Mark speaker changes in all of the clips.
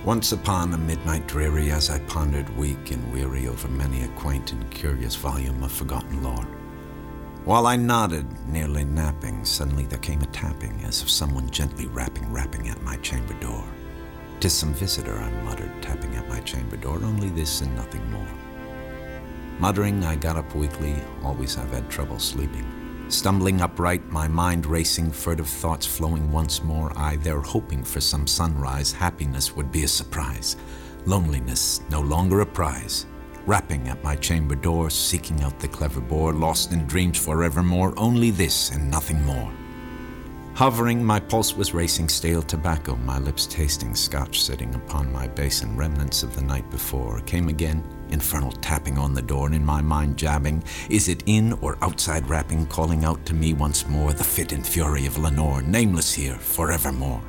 Speaker 1: Once upon a midnight dreary, as I pondered weak and weary over many a quaint and curious volume of forgotten lore, while I nodded, nearly napping, suddenly there came a tapping, as of someone gently rapping at my chamber door. "'Tis some visitor," I muttered, tapping at my chamber door, "only this and nothing more." Muttering, I got up weakly, always I've had trouble sleeping. Stumbling upright, my mind racing, furtive thoughts flowing once more, I there hoping for some sunrise, happiness would be a surprise, loneliness no longer a prize. Rapping at my chamber door, seeking out the clever bore, lost in dreams forevermore, only this and nothing more. Hovering, my pulse was racing, stale tobacco, my lips tasting, scotch sitting upon my basin, remnants of the night before. Came again, infernal tapping on the door, and in my mind jabbing, is it in or outside rapping, calling out to me once more the fit and fury of Lenore, nameless here forevermore.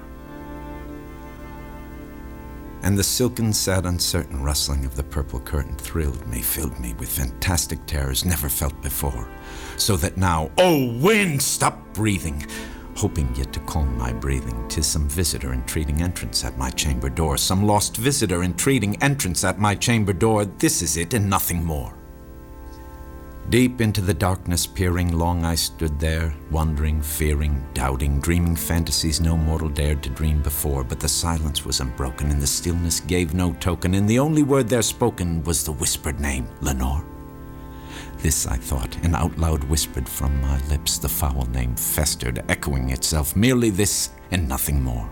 Speaker 1: And the silken, sad, uncertain rustling of the purple curtain thrilled me, filled me with fantastic terrors never felt before, so that now, oh wind, stop breathing! Hoping yet to calm my breathing, 'tis some visitor entreating entrance at my chamber door, some lost visitor entreating entrance at my chamber door, this is it and nothing more. Deep into the darkness peering, long I stood there, wondering, fearing, doubting, dreaming fantasies no mortal dared to dream before, but the silence was unbroken, and the stillness gave no token, and the only word there spoken was the whispered name, Lenore. This I thought, and out loud whispered from my lips, the foul name festered, echoing itself, merely this and nothing more.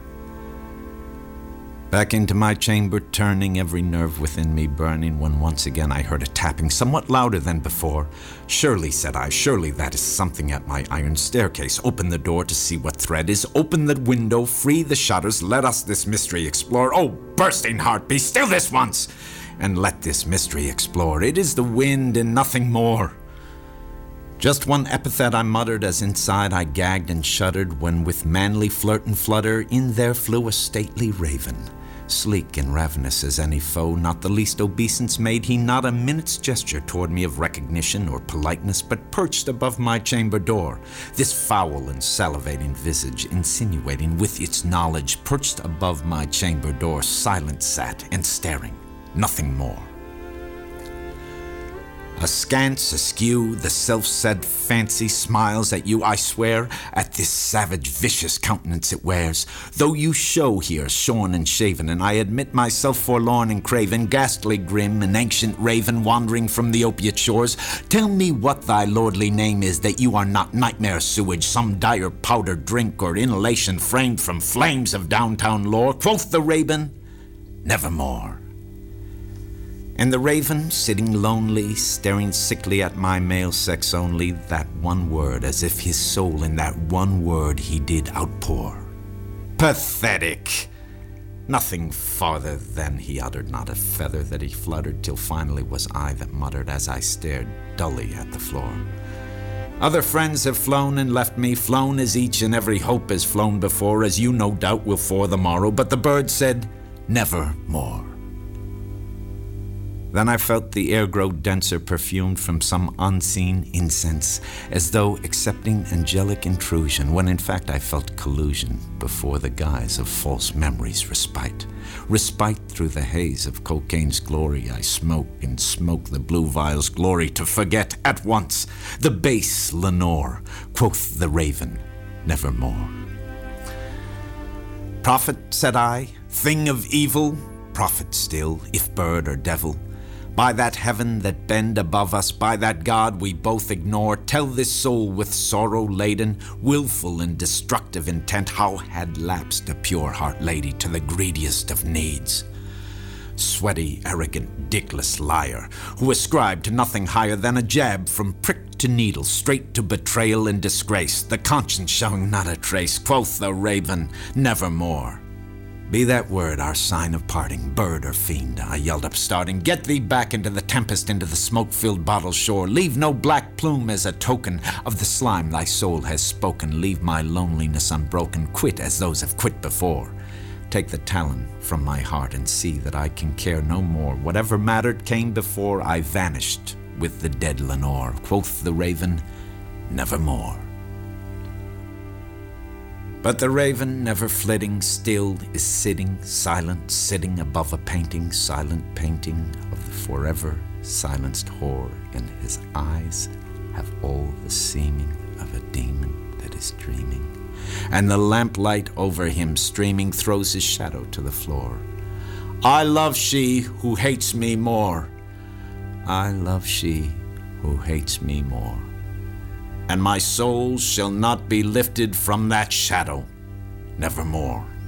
Speaker 1: Back into my chamber turning, every nerve within me burning, when once again I heard a tapping, somewhat louder than before. "Surely," said I, "surely that is something at my iron staircase. Open the door to see what thread is, open the window, free the shutters, let us this mystery explore. Oh, bursting heart, be still this once, and let this mystery explore. It is the wind and nothing more." Just one epithet I muttered, as inside I gagged and shuddered, when with manly flirt and flutter in there flew a stately raven. Sleek and ravenous as any foe, not the least obeisance made he, not a minute's gesture toward me of recognition or politeness, but perched above my chamber door. This foul and salivating visage, insinuating with its knowledge, perched above my chamber door, silent sat and staring, nothing more. Askance, askew, the self-said fancy smiles at you, I swear, at this savage, vicious countenance it wears. Though you show here, shorn and shaven, and I admit myself forlorn and craven, ghastly grim, an ancient raven wandering from the opiate shores, tell me what thy lordly name is, that you are not nightmare sewage, some dire powder drink or inhalation framed from flames of downtown lore. Quoth the raven, "Nevermore." And the raven, sitting lonely, staring sickly at my male sex only, that one word, as if his soul in that one word he did outpour. Pathetic! Nothing farther than he uttered, not a feather that he fluttered, till finally was I that muttered, as I stared dully at the floor. Other friends have flown and left me, flown as each and every hope has flown before, as you no doubt will for the morrow, but the bird said, "Nevermore." Then I felt the air grow denser, perfumed from some unseen incense, as though accepting angelic intrusion, when in fact I felt collusion before the guise of false memories' respite. Respite through the haze of cocaine's glory, I smoke and smoke the blue vial's glory, to forget at once the base Lenore. Quoth the raven, "Nevermore." "Prophet," said I, "thing of evil, prophet still, if bird or devil. By that heaven that bend above us, by that God we both ignore, tell this soul with sorrow laden, willful and destructive intent, how had lapsed a pure heart lady to the greediest of needs. Sweaty, arrogant, dickless liar, who ascribed to nothing higher than a jab from prick to needle, straight to betrayal and disgrace, the conscience showing not a trace. Quoth the raven, "Nevermore." "Be that word our sign of parting, bird or fiend," I yelled up starting. "Get thee back into the tempest, into the smoke-filled bottle shore. Leave no black plume as a token of the slime thy soul has spoken. Leave my loneliness unbroken. Quit as those have quit before. Take the talon from my heart and see that I can care no more. Whatever mattered came before, I vanished with the dead Lenore." Quoth the raven, "Nevermore." But the raven, never flitting, still is sitting, silent, sitting above a painting, silent painting of the forever silenced whore, and his eyes have all the seeming of a demon that is dreaming, and the lamplight over him streaming throws his shadow to the floor. I love she who hates me more. I love she who hates me more. And my soul shall not be lifted from that shadow, nevermore.